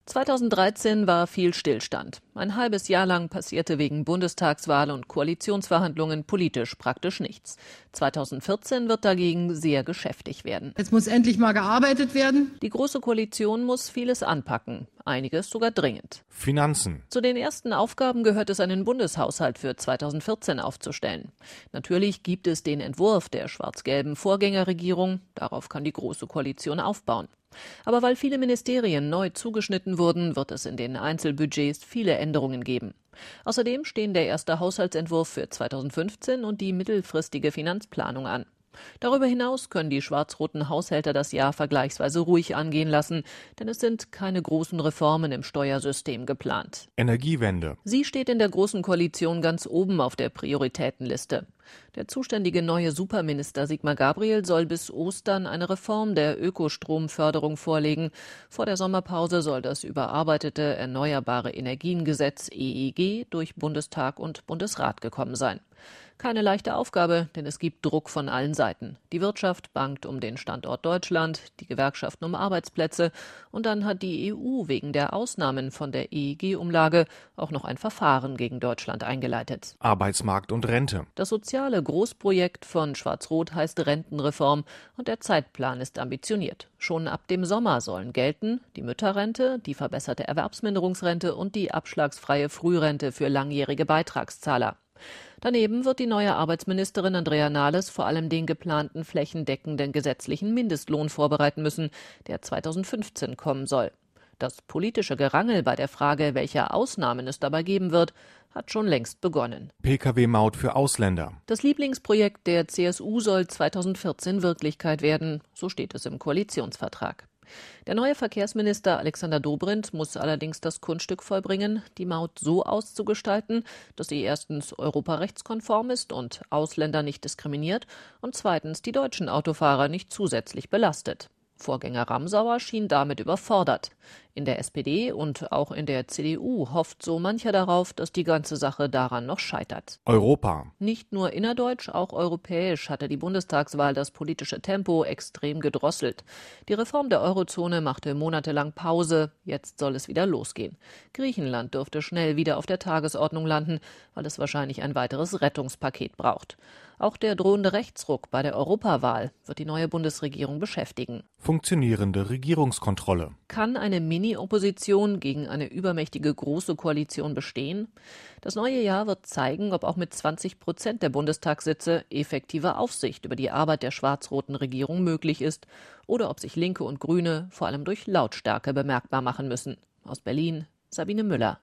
2013 war viel Stillstand. Ein halbes Jahr lang passierte wegen Bundestagswahl und Koalitionsverhandlungen politisch praktisch nichts. 2014 wird dagegen sehr geschäftig werden. Jetzt muss endlich mal gearbeitet werden. Die Große Koalition muss vieles anpacken, einiges sogar dringend. Finanzen. Zu den ersten Aufgaben gehört es, einen Bundeshaushalt für 2014 aufzustellen. Natürlich gibt es den Entwurf der schwarz-gelben Vorgängerregierung, darauf kann die Große Koalition aufbauen. Aber weil viele Ministerien neu zugeschnitten wurden, wird es in den Einzelbudgets viele Änderungen geben. Außerdem stehen der erste Haushaltsentwurf für 2015 und die mittelfristige Finanzplanung an. Darüber hinaus können die schwarz-roten Haushälter das Jahr vergleichsweise ruhig angehen lassen, denn es sind keine großen Reformen im Steuersystem geplant. Energiewende. Sie steht in der Großen Koalition ganz oben auf der Prioritätenliste. Der zuständige neue Superminister Sigmar Gabriel soll bis Ostern eine Reform der Ökostromförderung vorlegen. Vor der Sommerpause soll das überarbeitete Erneuerbare Energiengesetz EEG durch Bundestag und Bundesrat gekommen sein. Keine leichte Aufgabe, denn es gibt Druck von allen Seiten. Die Wirtschaft bangt um den Standort Deutschland, die Gewerkschaften um Arbeitsplätze und dann hat die EU wegen der Ausnahmen von der EEG-Umlage auch noch ein Verfahren gegen Deutschland eingeleitet. Arbeitsmarkt und Rente. Das soziale Großprojekt von Schwarz-Rot heißt Rentenreform und der Zeitplan ist ambitioniert. Schon ab dem Sommer sollen gelten die Mütterrente, die verbesserte Erwerbsminderungsrente und die abschlagsfreie Frührente für langjährige Beitragszahler. Daneben wird die neue Arbeitsministerin Andrea Nahles vor allem den geplanten flächendeckenden gesetzlichen Mindestlohn vorbereiten müssen, der 2015 kommen soll. Das politische Gerangel bei der Frage, welche Ausnahmen es dabei geben wird, hat schon längst begonnen. Pkw-Maut für Ausländer. Das Lieblingsprojekt der CSU soll 2014 Wirklichkeit werden, so steht es im Koalitionsvertrag. Der neue Verkehrsminister Alexander Dobrindt muss allerdings das Kunststück vollbringen, die Maut so auszugestalten, dass sie erstens europarechtskonform ist und Ausländer nicht diskriminiert und zweitens die deutschen Autofahrer nicht zusätzlich belastet. Vorgänger Ramsauer schien damit überfordert. In der SPD und auch in der CDU hofft so mancher darauf, dass die ganze Sache daran noch scheitert. Europa. Nicht nur innerdeutsch, auch europäisch hatte die Bundestagswahl das politische Tempo extrem gedrosselt. Die Reform der Eurozone machte monatelang Pause, jetzt soll es wieder losgehen. Griechenland dürfte schnell wieder auf der Tagesordnung landen, weil es wahrscheinlich ein weiteres Rettungspaket braucht. Auch der drohende Rechtsruck bei der Europawahl wird die neue Bundesregierung beschäftigen. Funktionierende Regierungskontrolle. Kann eine Mini-Opposition gegen eine übermächtige Große Koalition bestehen? Das neue Jahr wird zeigen, ob auch mit 20% der Bundestagssitze effektive Aufsicht über die Arbeit der schwarz-roten Regierung möglich ist oder ob sich Linke und Grüne vor allem durch Lautstärke bemerkbar machen müssen. Aus Berlin, Sabine Müller.